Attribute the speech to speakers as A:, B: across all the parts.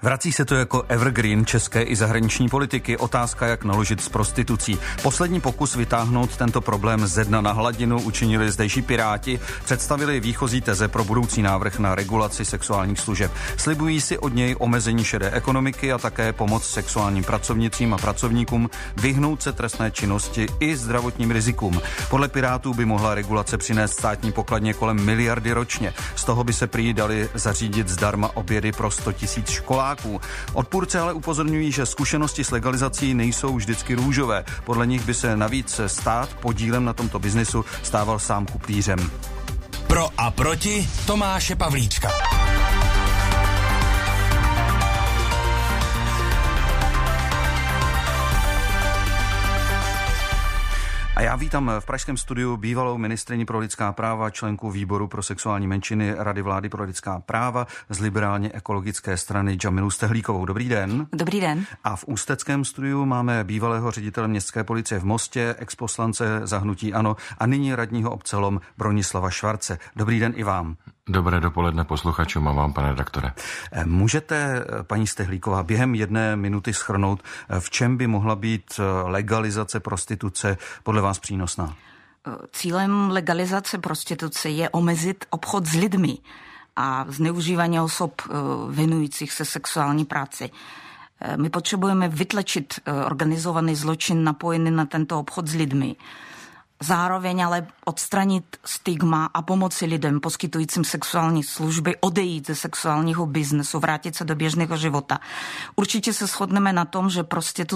A: Vrací se to jako evergreen české i zahraniční politiky. Otázka, jak naložit s prostitucí. Poslední pokus vytáhnout tento problém ze dna na hladinu učinili zdejší Piráti. Představili výchozí teze pro budoucí návrh na regulaci sexuálních služeb. Slibují si od něj omezení šedé ekonomiky a také pomoc sexuálním pracovnicím a pracovníkům vyhnout se trestné činnosti i zdravotním rizikům. Podle Pirátů by mohla regulace přinést státní pokladně kolem miliardy ročně. Z toho by se prý dali zařídit zdarma obědy pro 100 000 školáků. Odpůrci ale upozorňují, že zkušenosti s legalizací nejsou vždycky růžové. Podle nich by se navíc stát podílem na tomto biznisu stával sám kuplířem.
B: Pro a proti Tomáše Pavlíčka.
A: A já vítám v pražském studiu bývalou ministryni pro lidská práva, členku výboru pro sexuální menšiny Rady vlády pro lidská práva z liberálně ekologické strany Džamilu Stehlíkovou. Dobrý den.
C: Dobrý den.
A: A v ústeckém studiu máme bývalého ředitele městské policie v Mostě, exposlance za hnutí ANO a nyní radního obce Lom Bronislava Švarce. Dobrý den i vám.
D: Dobré dopoledne posluchačům a vám, pane redaktore.
A: Můžete, paní Stehlíková, během 1 minuty shrnout, v čem by mohla být legalizace prostituce podle vás přínosná?
C: Cílem legalizace prostituce je omezit obchod s lidmi a zneužívání osob věnujících se sexuální práci. My potřebujeme vytlačit organizovaný zločin napojený na tento obchod s lidmi. Zároveň ale odstranit stigma a pomoci lidem poskytujícím sexuální služby odejít ze sexuálního biznesu, vrátit se do běžného života. Určitě se shodneme na tom, že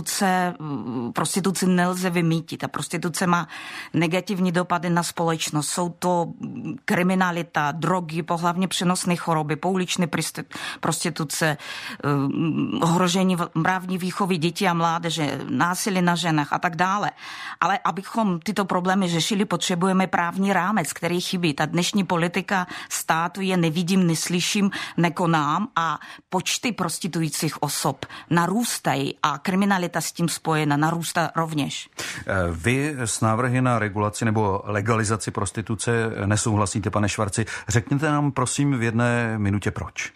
C: prostituci nelze vymýtit a prostituce má negativní dopady na společnost. Jsou to kriminalita, drogy, pohlavně přenosné choroby, pouliční prostituce, ohrožení mravní výchovy dětí a mládeže, násilí na ženách a tak dále. Ale abychom tyto problémy řešili, potřebujeme právní rámec, který chybí. Ta dnešní politika státu je nevidím, neslyším, nekonám a počty prostitujících osob narůstají a kriminalita s tím spojena narůstá rovněž.
A: Vy s návrhy na regulaci nebo legalizaci prostituce nesouhlasíte, pane Švarci. Řekněte nám prosím v 1 minutě proč.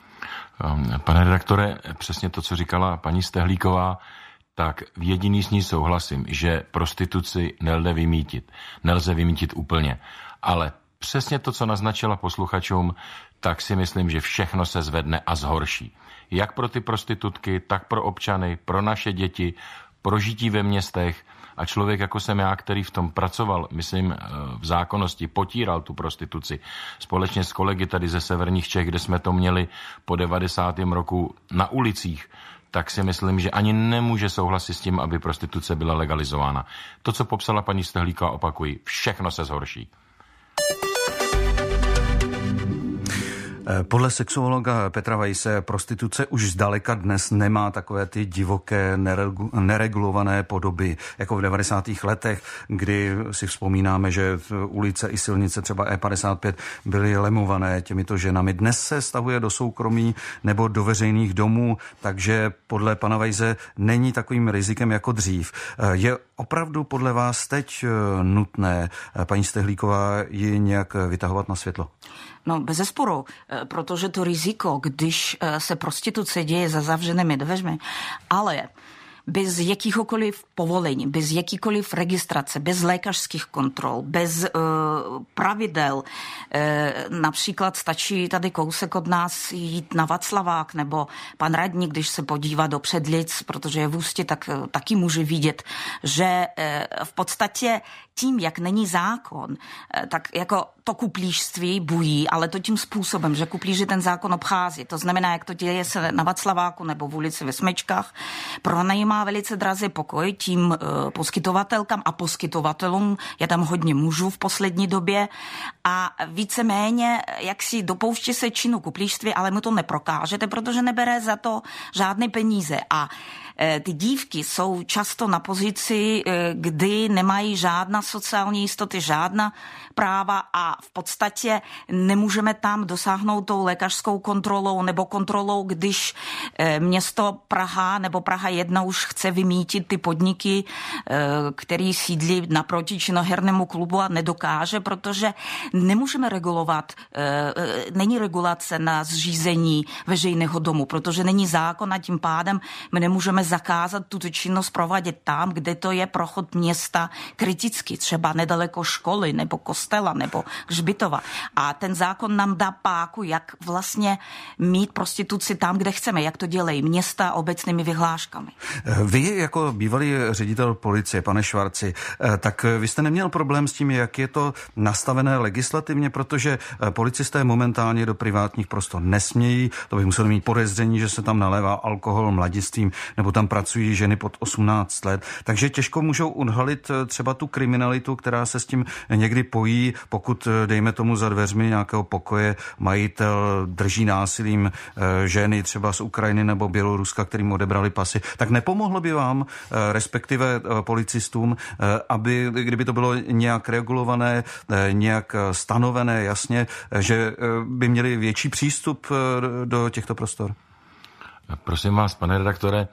D: Pane redaktore, přesně to, co říkala paní Stehlíková, tak jediný s ní souhlasím, že prostituci nelze vymýtit úplně. Ale přesně to, co naznačila posluchačům, tak si myslím, že všechno se zvedne a zhorší. Jak pro ty prostitutky, tak pro občany, pro naše děti, pro žití ve městech. A člověk jako jsem já, který v tom pracoval, myslím, v zákonnosti, potíral tu prostituci. Společně s kolegy tady ze severních Čech, kde jsme to měli po 90. roku na ulicích, tak si myslím, že ani nemůže souhlasit s tím, aby prostituce byla legalizována. To, co popsala paní Stehlíková, opakuji, všechno se zhorší.
A: Podle sexuologa Petra Weisse prostituce už zdaleka dnes nemá takové ty divoké, neregulované podoby, jako v 90. letech, kdy si vzpomínáme, že ulice i silnice třeba E55 byly lemované těmito ženami. Dnes se stahuje do soukromí nebo do veřejných domů, takže podle pana Weisse není takovým rizikem jako dřív. Je opravdu podle vás teď nutné, paní Stehlíková, ji nějak vytahovat na světlo?
C: No, bezesporu, protože to riziko, když se prostituce děje za zavřenými dveřmi, ale bez jakýchkoliv povolení, bez jakýkoliv registrace, bez lékařských kontrol, bez pravidel. Například stačí tady kousek od nás jít na Václavák, nebo pan radní, když se podívá do Předlic, protože je v Ústí, tak taky může vidět, že v podstatě tím, jak není zákon, tak jako to kuplířství bují, ale to tím způsobem, že kuplíři ten zákon obchází. To znamená, jak to děje se na Václaváku nebo v ulici ve Smečkách, pronajímá velice draze pokoj tím poskytovatelkám a poskytovatelům. Je tam hodně mužů v poslední době a víceméně jak si dopouští se činu kuplířství, ale mu to neprokážete, protože nebere za to žádné peníze. A ty dívky jsou často na pozici, kdy nemají žádná sociální jistoty, žádná práva a v podstatě nemůžeme tam dosáhnout tou lékařskou kontrolou nebo kontrolou, když město Praha nebo Praha 1 už chce vymítit ty podniky, který sídlí naproti činohernému klubu a nedokáže, protože nemůžeme regulovat, není regulace na zřízení veřejného domu, protože není zákon a tím pádem my nemůžeme zakázat tuto činnost provádět tam, kde to je pro chod města kriticky, třeba nedaleko školy nebo kostela nebo hřbitova. A ten zákon nám dá páku, jak vlastně mít prostituci tam, kde chceme, jak to dělají města obecnými vyhláškami.
A: Vy jako bývalý ředitel policie, pane Švarci, tak vy jste neměl problém s tím, jak je to nastavené legislativně, protože policisté momentálně do privátních prostor nesmějí, to by museli mít podezření, že se tam nalévá alkohol mladistvím, nebo tam pracují ženy pod 18 let, takže těžko můžou odhalit třeba tu kriminalitu, která se s tím někdy pojí, pokud dejme tomu za dveřmi nějakého pokoje majitel drží násilím ženy třeba z Ukrajiny nebo Běloruska, kterým odebrali pasy, tak nepomohlo by vám, respektive policistům, aby, kdyby to bylo nějak regulované, nějak stanovené jasně, že by měli větší přístup do těchto prostor?
D: Prosím vás, pane redaktore,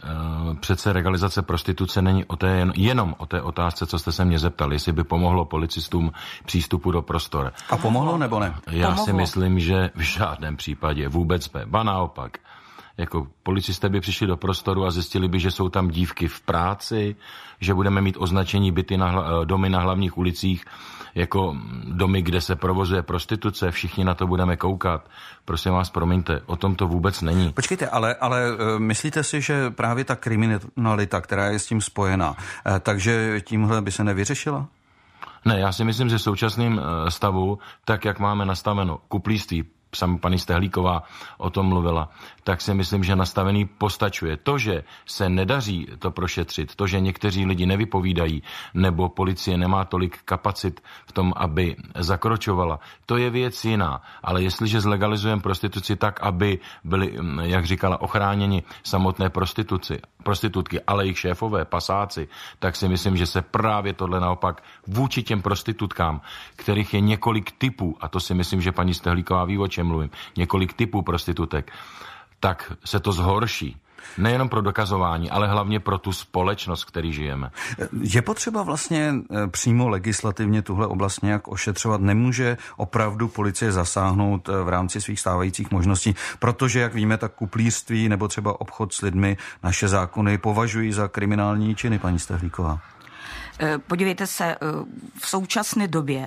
D: přece legalizace prostituce není jenom o té otázce, co jste se mě zeptal, jestli by pomohlo policistům přístupu do prostor.
A: A pomohlo nebo ne?
D: Já si myslím, že v žádném případě vůbec ne. Ba naopak. Jako policisté by přišli do prostoru a zjistili by, že jsou tam dívky v práci, že budeme mít označení domy na hlavních ulicích jako domy, kde se provozuje prostituce, všichni na to budeme koukat. Prosím vás, promiňte, o tom to vůbec není.
A: Počkejte, ale myslíte si, že právě ta kriminalita, která je s tím spojená, takže tímhle by se nevyřešila?
D: Ne, já si myslím, že v současném stavu, tak jak máme nastaveno kuplíství, sami paní Stehlíková o tom mluvila, tak si myslím, že nastavený postačuje. To, že se nedaří to prošetřit, to, že někteří lidi nevypovídají, nebo policie nemá tolik kapacit v tom, aby zakročovala, to je věc jiná. Ale jestliže zlegalizujeme prostituci tak, aby byli, jak říkala, ochráněni samotné prostitutky, ale jejich šéfové, pasáci, tak si myslím, že se právě tohle naopak vůči těm prostitutkám, kterých je několik typů, a to si myslím, že paní Stehlíková ví, o čem mluvím, několik typů prostitutek, tak se to zhorší. Nejenom pro dokazování, ale hlavně pro tu společnost, který žijeme.
A: Je potřeba vlastně přímo legislativně tuhle oblast nějak ošetřovat? Nemůže opravdu policie zasáhnout v rámci svých stávajících možností? Protože, jak víme, tak kuplířství nebo třeba obchod s lidmi naše zákony považují za kriminální činy, paní Stehlíková.
C: Podívejte se, v současné době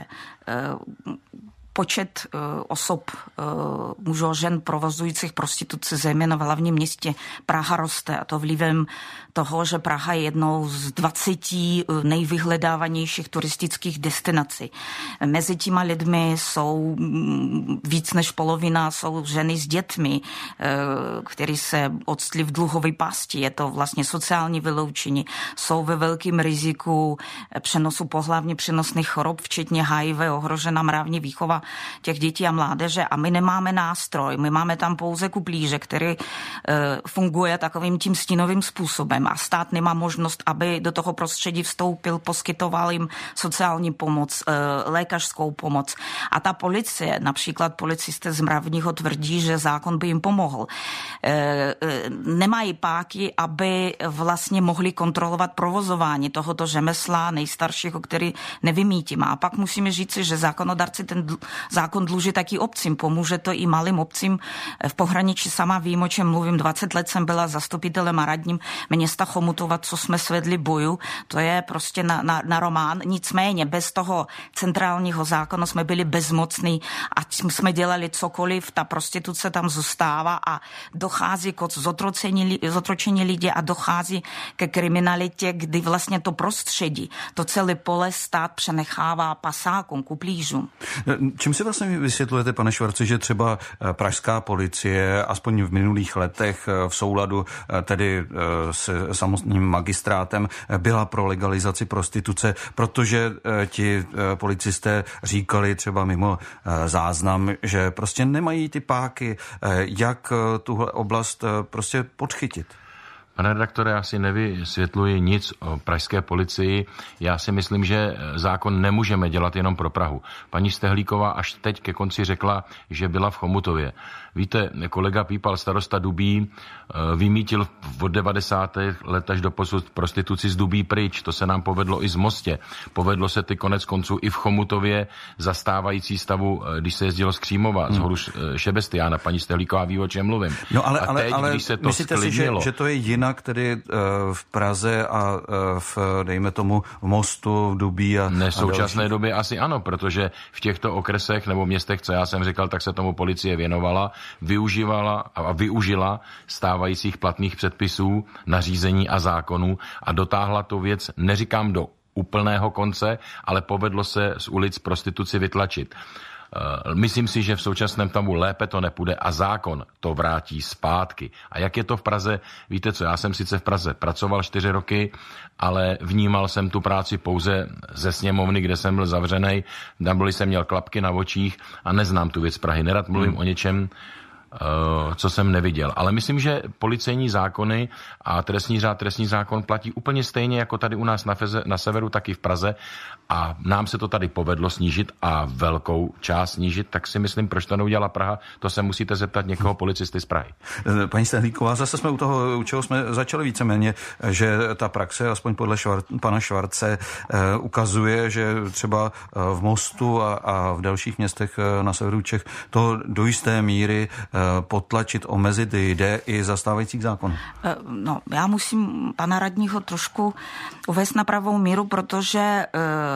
C: počet osob, mužů a žen provozujících prostituci, zejména v hlavním městě Praha, roste. A to vlivem toho, že Praha je jednou z 20 nejvyhledávanějších turistických destinací. Mezi těma lidmi jsou víc než polovina, jsou ženy s dětmi, kteří se odstli v dluhové pasti. Je to vlastně sociální vyloučení. Jsou ve velkém riziku přenosu pohlavně přenosných chorob, včetně HIV, ohrožena mravní výchova těch dětí a mládeže a my nemáme nástroj. My máme tam pouze kuplíře, který funguje takovým tím stínovým způsobem a stát nemá možnost, aby do toho prostředí vstoupil, poskytoval jim sociální pomoc, lékařskou pomoc. A ta policie, například policisté z Mravního tvrdí, že zákon by jim pomohl. Nemají páky, aby vlastně mohli kontrolovat provozování tohoto řemesla nejstarších, o který nevymítíme. A pak musíme říci, že zákonodárci ten zákon dluží taky obcím. Pomůže to i malým obcím v pohraničí. Sama vím, o čem mluvím. 20 let jsem byla zastupitelem a radním města Chomutova, co jsme svedli boju. To je prostě na román. Nicméně bez toho centrálního zákona jsme byli bezmocní a jsme dělali cokoliv. Ta prostituce tam zůstává a dochází k zotročení lidí a dochází ke kriminalitě, kdy vlastně to prostředí, to celé pole stát přenechává pasákům, kuplířům.
A: Čím si vlastně vysvětlujete, pane Švarci, že třeba pražská policie, aspoň v minulých letech v souladu tedy s samotným magistrátem, byla pro legalizaci prostituce, protože ti policisté říkali třeba mimo záznam, že prostě nemají ty páky, jak tuhle oblast prostě podchytit?
D: Pane redaktore, já si nevysvětluji nic o pražské policii. Já si myslím, že zákon nemůžeme dělat jenom pro Prahu. Paní Stehlíková až teď ke konci řekla, že byla v Chomutově. Víte, kolega Pípal, starosta Dubí, vymítil od 90. let až do posud prostituci z Dubí pryč. To se nám povedlo i z Mostě. Povedlo se ty konec konců i v Chomutově zastávající stavu, když se jezdilo z Křímova, z horu Šebestiána. Paní Stehlíková ví, o čem mluvím.
A: No ale,
D: teď,
A: ale
D: když se to
A: myslíte si, že to je jinak tedy v Praze a dejme tomu v Mostu, v Dubí a
D: v současné době asi ano, protože v těchto okresech nebo městech, co já jsem říkal, tak se tomu policie věnovala, využívala a využila stávajících platných předpisů, nařízení a zákonů a dotáhla tu věc, neříkám do úplného konce, ale povedlo se z ulic prostituci vytlačit. Myslím si, že v současném stavu lépe to nepůjde a zákon to vrátí zpátky. A jak je to v Praze? Víte co, já jsem sice v Praze pracoval 4 roky, ale vnímal jsem tu práci pouze ze sněmovny, kde jsem byl zavřenej, tam jsem měl klapky na očích a neznám tu věc Prahy. Nerad mluvím o něčem, co jsem neviděl. Ale myslím, že policejní zákony a trestní řád, trestní zákon platí úplně stejně jako tady u nás na severu, tak i v Praze. A nám se to tady povedlo snížit a velkou část snížit, tak si myslím, proč to neudělala Praha, to se musíte zeptat někoho policisty z Prahy.
A: Paní Stehlíková, zase jsme u toho, u čeho jsme začali víceméně, že ta praxe, aspoň podle pana Švarce, ukazuje, že třeba v Mostu a v dalších městech na severu Čech to do jisté míry potlačit, omezit jde i za stávajících zákonů.
C: No, já musím pana radního trošku uvést na pravou míru, protože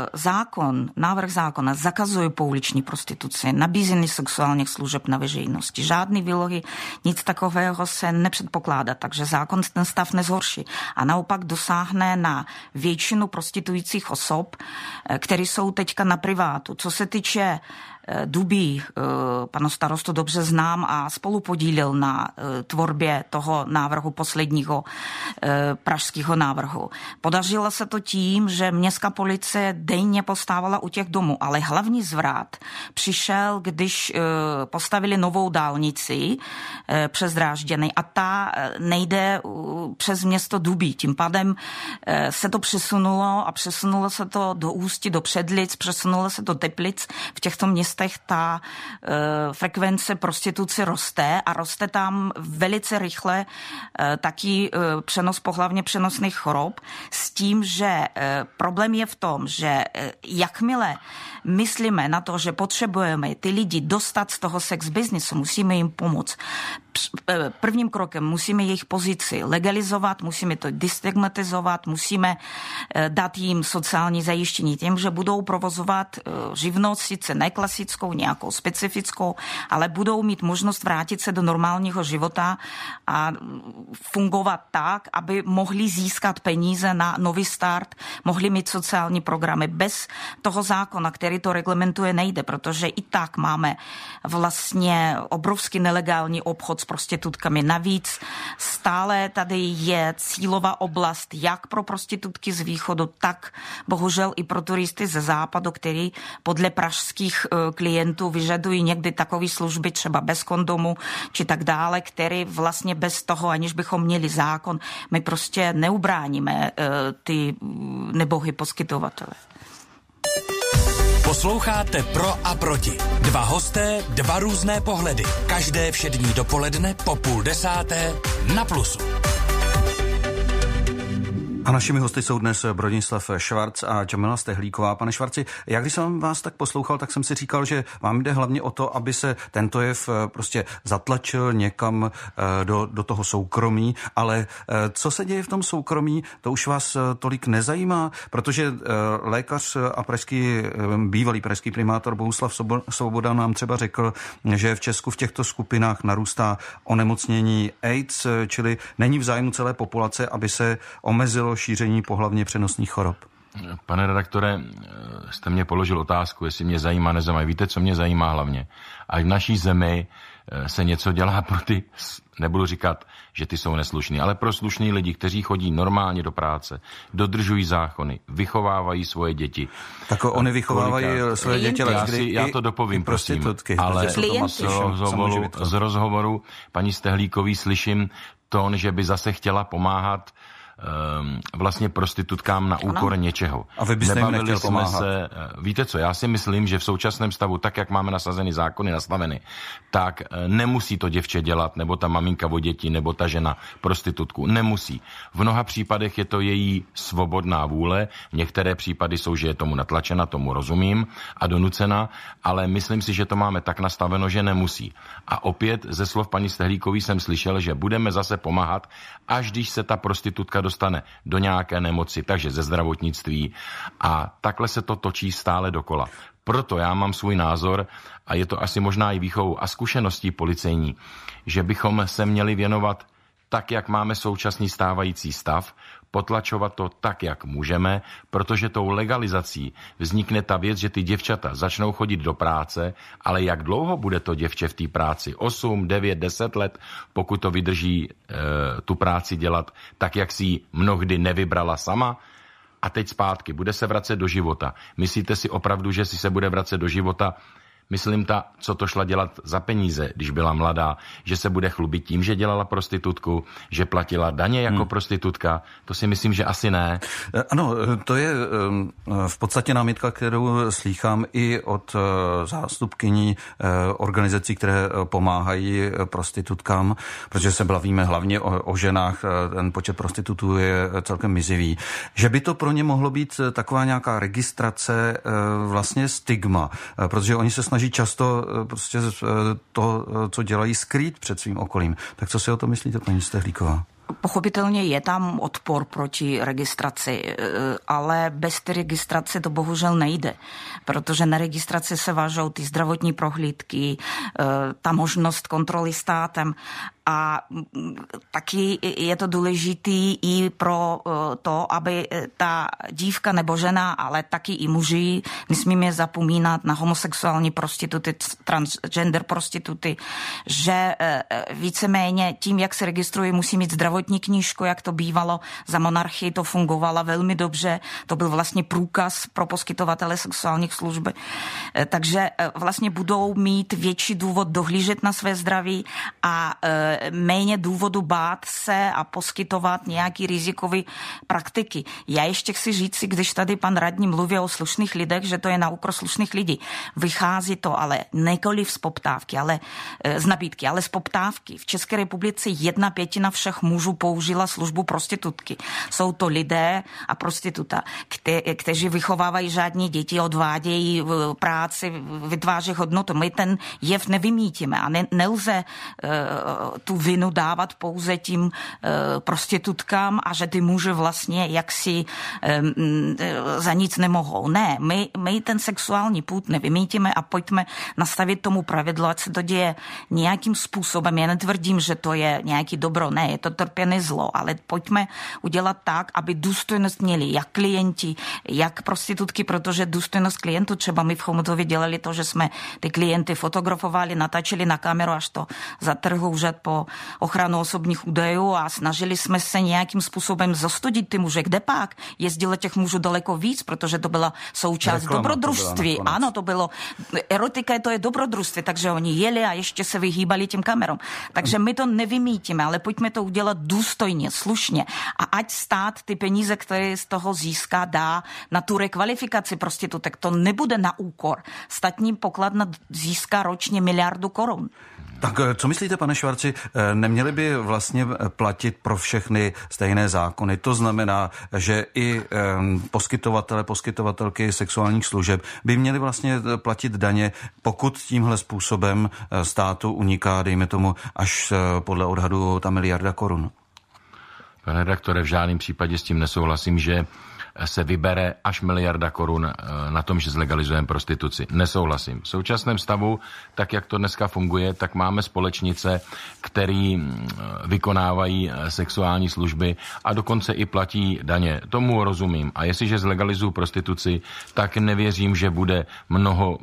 C: návrh zákona zakazuje pouliční prostituci, nabízení sexuálních služeb na veřejnosti. Žádný výlohy, nic takového se nepředpokládá, takže zákon ten stav nezhorší. A naopak dosáhne na většinu prostituujících osob, které jsou teďka na privátu. Co se týče Dubí, pana starostu dobře znám a spolupodílel na tvorbě toho návrhu posledního pražského návrhu. Podařilo se to tím, že městská policie denně postávala u těch domů, ale hlavní zvrat přišel, když postavili novou dálnici přes Drážděný a ta nejde přes město Dubí. Tím pádem se to přesunulo se to do Ústí, do Předlic, přesunulo se do Teplic. V těchto městech ta frekvence prostituce roste a roste tam velice rychle taky přenos pohlavně přenosných chorob s tím, že problém je v tom, že jakmile myslíme na to, že potřebujeme ty lidi dostat z toho sex businessu, musíme jim pomoct. Prvním krokem musíme jejich pozici legalizovat, musíme to destigmatizovat, musíme dát jim sociální zajištění tím, že budou provozovat živnost, sice neklasickou, nějakou specifickou, ale budou mít možnost vrátit se do normálního života a fungovat tak, aby mohli získat peníze na nový start, mohli mít sociální programy. Bez toho zákona, který to reglementuje, nejde, protože i tak máme vlastně obrovský nelegální obchod s prostitutkami. Navíc stále tady je cílová oblast jak pro prostitutky z východu, tak bohužel i pro turisty ze západu, který podle pražských klientů vyžadují někdy takové služby, třeba bez kondomu, či tak dále, který vlastně bez toho, aniž bychom měli zákon, my prostě neubráníme ty nebohy poskytovatele.
B: Posloucháte Pro a proti. 2 hosté, 2 různé pohledy. Každé všední dopoledne po 9:30 na Plusu.
A: A našimi hosty jsou dnes Bronislav Švarc a Jamila Stehlíková. Pane Švarci, já když jsem vás tak poslouchal, tak jsem si říkal, že vám jde hlavně o to, aby se tento jev prostě zatlačil někam do toho soukromí, ale co se děje v tom soukromí, to už vás tolik nezajímá, protože lékař a bývalý pražský primátor Bohuslav Svoboda nám třeba řekl, že v Česku v těchto skupinách narůstá onemocnění AIDS, čili není v zájmu celé populace, aby se omezilo šíření pohlavně přenosných chorob.
D: Pane redaktore, jste mě položil otázku, jestli mě zajímá, nezajímá. Víte, co mě zajímá hlavně? A v naší zemi se něco dělá pro ty, nebudu říkat, že ty jsou neslušní, ale pro slušný lidi, kteří chodí normálně do práce, dodržují zákony, vychovávají svoje děti.
A: Tak oni vychovávají svoje děti, ale
D: já to dopovím, prosím, ale z rozhovoru paní Stehlíkový slyším tón, že by zase chtěla pomáhat vlastně prostitutkám na úkor něčeho.
A: A vy byste jim nechtěl pomáhat?
D: Víte co, já si myslím, že v současném stavu, tak jak máme nasazeny zákony nastaveny, tak nemusí to děvče dělat, nebo ta maminka o děti, nebo ta žena prostitutku. Nemusí. V mnoha případech je to její svobodná vůle, některé případy jsou, že je tomu natlačena, tomu rozumím, a donucena, ale myslím si, že to máme tak nastaveno, že nemusí. A opět ze slov paní Stehlíkové jsem slyšel, že budeme zase pomáhat, až když se ta prostitutka dostane do nějaké nemoci, takže ze zdravotnictví, a takhle se to točí stále dokola. Proto já mám svůj názor, a je to asi možná i výchovou a zkušeností policejní, že bychom se měli věnovat tak, jak máme současný stávající stav, potlačovat to tak, jak můžeme, protože tou legalizací vznikne ta věc, že ty děvčata začnou chodit do práce, ale jak dlouho bude to děvče v té práci? 8, 9, 10 let, pokud to vydrží tu práci dělat tak, jak si ji mnohdy nevybrala sama? A teď zpátky, bude se vracet do života. Myslíte si opravdu, že si se bude vracet do života? Myslím co to šla dělat za peníze, když byla mladá, že se bude chlubit tím, že dělala prostitutku, že platila daně jako prostitutka, to si myslím, že asi ne.
A: Ano, to je v podstatě námitka, kterou slýchám i od zástupkyní organizací, které pomáhají prostitutkám, protože se bavíme hlavně o ženách, ten počet prostitutů je celkem mizivý. Že by to pro ně mohlo být taková nějaká registrace, vlastně stigma, protože oni se snaží často prostě to, co dělají, skrýt před svým okolím. Tak co si o to myslíte, paní Stehlíková?
C: Pochopitelně je tam odpor proti registraci, ale bez té registrace to bohužel nejde, protože na registraci se vážou ty zdravotní prohlídky, ta možnost kontroly státem, a taky je to důležitý i pro to, aby ta dívka nebo žena, ale taky i muži, nesmíme zapomínat na homosexuální prostituty, transgender prostituty, že víceméně tím, jak se registruje, musí mít zdravotní knížku, jak to bývalo za monarchii, to fungovalo velmi dobře, to byl vlastně průkaz pro poskytovatele sexuálních služb. Takže vlastně budou mít větší důvod dohlížet na své zdraví a méně důvodu bát se a poskytovat nějaký rizikový praktiky. Já ještě chci říct, když tady pan radní mluví o slušných lidech, že to je na úkor slušných lidí. Vychází to ale nikoliv z poptávky, ale z nabídky, ale z poptávky. V České republice 1/5 všech mužů použila službu prostitutky. Jsou to lidé a prostituta, kteří vychovávají žádné děti, odvádějí práci, vytváří hodnotu. My ten jev nevymítíme a nelze tu vinu dávat pouze tím prostitutkám a že ty muži vlastně jaksi za nic nemohou. Ne, my ten sexuální půd nevymítíme a pojďme nastavit tomu pravidlo, ať se to děje nějakým způsobem. Já netvrdím, že to je nějaký dobro, ne, je to trpěné zlo, ale pojďme udělat tak, aby důstojnost měli jak klienti, jak prostitutky, protože důstojnost klientů, třeba my v Chomutově dělali to, že jsme ty klienty fotografovali, natáčeli na kameru, až to zatrhl úřad po ochranu osobních údajů a snažili jsme se nějakým způsobem zastudit ty muže. Kde pak? Jezdilo těch mužů daleko víc, protože to byla součást dobrodružství. Ano, to bylo, erotika to je dobrodružství, takže oni jeli a ještě se vyhýbali těm kamerám. Takže my to nevymítíme, ale pojďme to udělat důstojně, slušně a ať stát ty peníze, které z toho získá, dá na tu rekvalifikaci prostitutek. To nebude na úkor. Státní pokladna získá ročně 1 miliardu korun.
A: Tak co myslíte, pane Švarci, neměli by vlastně platit pro všechny stejné zákony? To znamená, že i poskytovatelky sexuálních služeb by měli vlastně platit daně, pokud tímhle způsobem státu uniká, dejme tomu, až podle odhadu ta 1 miliarda korun.
D: Pane redaktore, v žádném případě s tím nesouhlasím, že se vybere až 1 miliarda korun na tom, že zlegalizujeme prostituci. Nesouhlasím. V současném stavu, tak jak to dneska funguje, tak máme společnice, které vykonávají sexuální služby a dokonce i platí daně. Tomu rozumím. A jestliže zlegalizují prostituci, tak nevěřím, že bude mnoho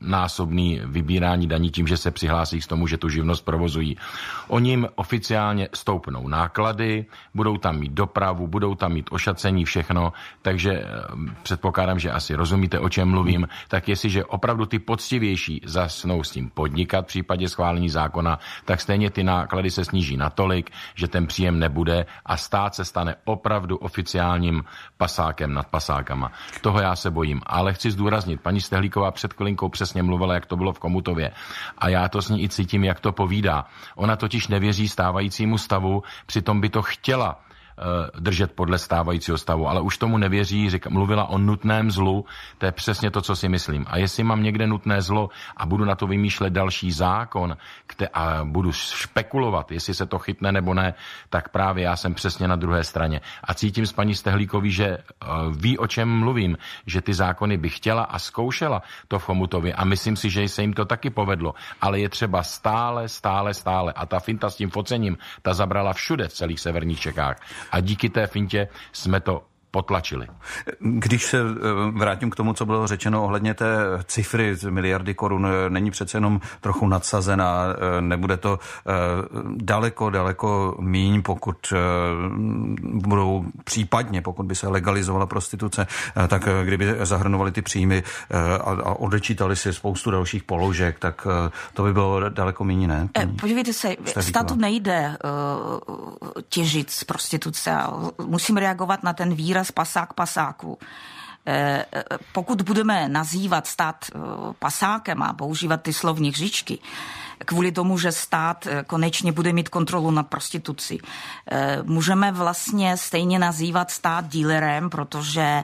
D: násobný vybírání daní tím, že se přihlásí k tomu, že tu živnost provozují. Oni jim oficiálně stoupnou náklady, budou tam mít dopravu, budou tam mít ošacení, všechno, takže předpokládám, že asi rozumíte, o čem mluvím, tak jestliže opravdu ty poctivější zasnou s tím podnikat v případě schválení zákona, tak stejně ty náklady se sníží natolik, že ten příjem nebude a stát se stane opravdu oficiálním pasákem nad pasákama. Toho já se bojím, ale chci zdůraznit, paní Stehlíková před chvilinkou přesně mluvila, jak to bylo v Komutově. A já to s ní i cítím, jak to povídá. Ona totiž nevěří stávajícímu stavu, přitom by to chtěla držet podle stávajícího stavu, ale už tomu nevěří, mluvila o nutném zlu, to je přesně to, co si myslím. A jestli mám někde nutné zlo a budu na to vymýšlet další zákon a budu špekulovat, jestli se to chytne nebo ne, tak právě já jsem přesně na druhé straně. A cítím s paní Stehlíkový, že ví, o čem mluvím, že ty zákony by chtěla a zkoušela to v Chomutově a myslím si, že se jim to taky povedlo. Ale je třeba stále. A ta finta s tím focením, ta zabrala všude v celých severních Čechách. A díky té fintě jsme to potlačili.
A: Když se vrátím k tomu, co bylo řečeno ohledně té cifry z miliardy korun, není přece jenom trochu nadsazená, nebude to daleko míň, pokud budou případně, pokud by se legalizovala prostituce, tak kdyby zahrnovali ty příjmy a odečítali si spoustu dalších položek, tak to by bylo daleko míň, ne?
C: Podívejte se, státu nejde těžit z prostituce. Musím reagovat na ten výraz pasák pasáku. Pokud budeme nazývat stát pasákem a používat ty slovní hříčky, kvůli tomu, že stát konečně bude mít kontrolu nad prostitucí. Můžeme vlastně stejně nazývat stát dealerem, protože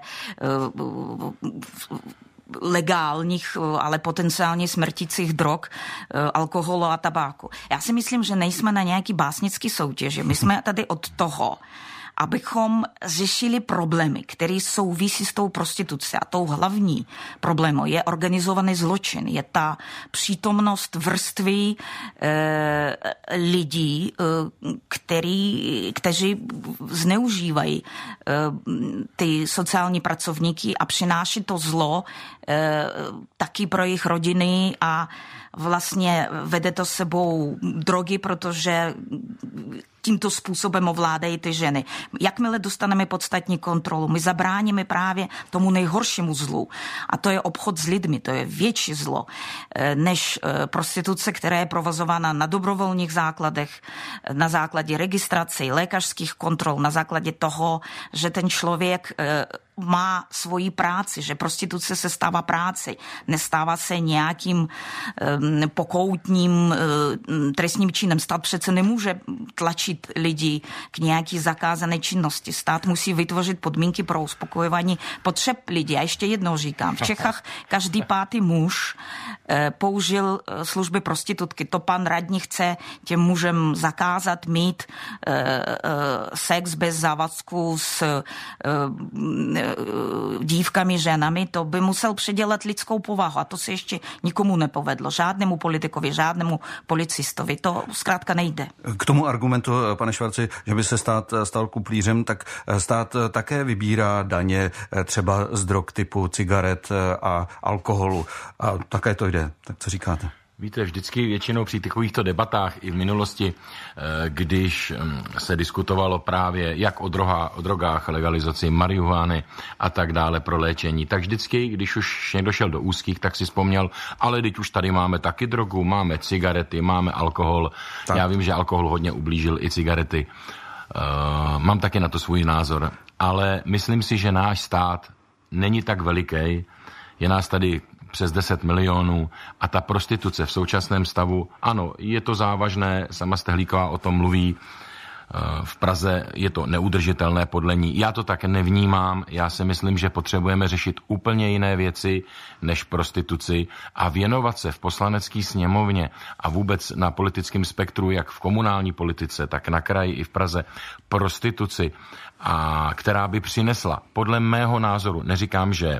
C: legálních, ale potenciálně smrtících drog, alkoholu a tabáku. Já si myslím, že nejsme na nějaký básnický soutěži. My jsme tady od toho, abychom řešili problémy, které souvisí s tou prostitucí. A tou hlavní problémem je organizovaný zločin. Je ta přítomnost vrstvy lidí, kteří zneužívají ty sociální pracovníky a přináší to zlo taky pro jejich rodiny a vlastně vede to sebou drogy, protože tímto způsobem ovládají ty ženy. Jakmile dostaneme podstatní kontrolu, my zabráníme právě tomu nejhoršímu zlu. A to je obchod s lidmi, to je větší zlo, než prostituce, která je provozována na dobrovolných základech, na základě registrace, lékařských kontrol, na základě toho, že ten člověk má svoji práci, že prostituce se stává práci, nestává se nějakým pokoutním trestním činem. Stát přece nemůže tlačit lidi k nějaký zakázané činnosti. Stát musí vytvořit podmínky pro uspokojování potřeb lidí. A ještě jednou říkám, v Čechách každý pátý muž použil služby prostitutky. To pan radní chce těm mužem zakázat mít sex bez závazku s dívkami, ženami, to by musel předělat lidskou povahu a to se ještě nikomu nepovedlo. Žádnému politikovi, žádnému policistovi. To zkrátka nejde.
A: K tomu argumentu, pane Švarci, že by se stát stal kuplířem, tak stát také vybírá daně třeba z drog typu cigaret a alkoholu. A také to jde. Tak co říkáte?
D: Víte, vždycky většinou při takovýchto debatách i v minulosti, když se diskutovalo právě jak o drogách, legalizaci marihuany a tak dále pro léčení, tak vždycky, když už někdo šel do úzkých, tak si vzpomněl, ale teď už tady máme taky drogu, máme cigarety, máme alkohol. Tak. Já vím, že alkohol hodně ublížil i cigarety. Mám taky na to svůj názor, ale myslím si, že náš stát není tak veliký, je nás tady přes 10 milionů a ta prostituce v současném stavu, ano, je to závažné, sama Stehlíková o tom mluví, v Praze je to neudržitelné podle ní. Já to tak nevnímám, já si myslím, že potřebujeme řešit úplně jiné věci než prostituci a věnovat se v poslanecké sněmovně a vůbec na politickém spektru, jak v komunální politice, tak na kraji i v Praze, prostituci, a která by přinesla, podle mého názoru, neříkám, že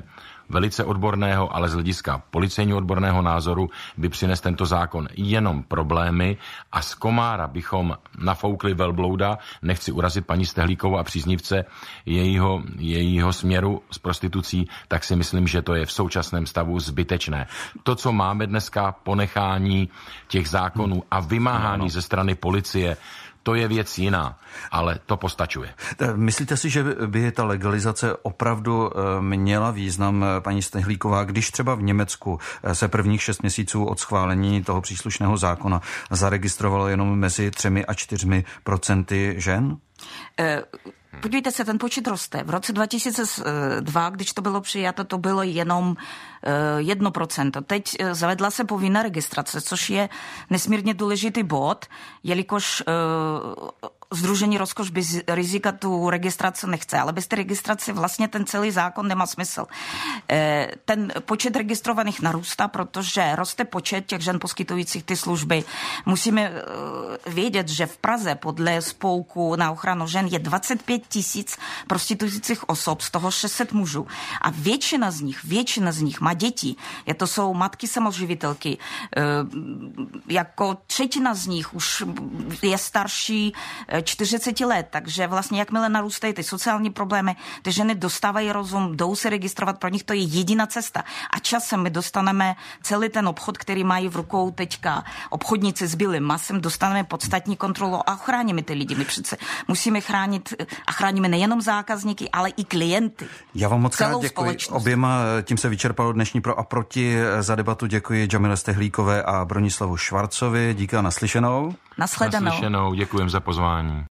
D: velice odborného, ale z hlediska policejního odborného názoru by přines tento zákon jenom problémy a z komára bychom nafoukli velblouda, nechci urazit paní Stehlíkovou a příznivce jejího směru s prostitucí, tak si myslím, že to je v současném stavu zbytečné. To, co máme dneska, ponechání těch zákonů a vymáhání ze strany policie, to je věc jiná, ale to postačuje.
A: Myslíte si, že by ta legalizace opravdu měla význam, paní Stehlíková, když třeba v Německu se prvních 6 měsíců od schválení toho příslušného zákona zaregistrovalo jenom mezi 3 a 4% žen?
C: Podívejte se, ten počet roste. V roce 2002, když to bylo přijato, to bylo jenom 1%. Teď zavedla se povinná registrace, což je nesmírně důležitý bod, jelikož Sdružení Rozkoš bez rizika tu registraci nechce, ale bez té registrace vlastně ten celý zákon nemá smysl. Ten počet registrovaných narůstá, protože roste počet těch žen poskytujících ty služby. Musíme vědět, že v Praze podle spolku na ochranu žen je 25 000 prostituujících osob, z toho 600 mužů. A většina z nich má děti. To jsou matky samoživitelky. Jako třetina z nich už je starší 40 let, takže vlastně jakmile narůstají ty sociální problémy, ty ženy dostávají rozum, jdou se registrovat, pro nich to je jediná cesta. A časem my dostaneme celý ten obchod, který mají v rukou teďka obchodníci s bílým masem, dostaneme podstatní kontrolu a ochráníme ty lidi. My přece musíme chránit a chráníme nejenom zákazníky, ale i klienty.
A: Já vám moc krát děkuji oběma, tím se vyčerpalo dnešní Pro a proti. Za debatu děkuji Džamile Stehlíkové a Bronislavu Švarcovi. Díky a naslyšenou.
C: Naslyšenou, děkujem za pozvání.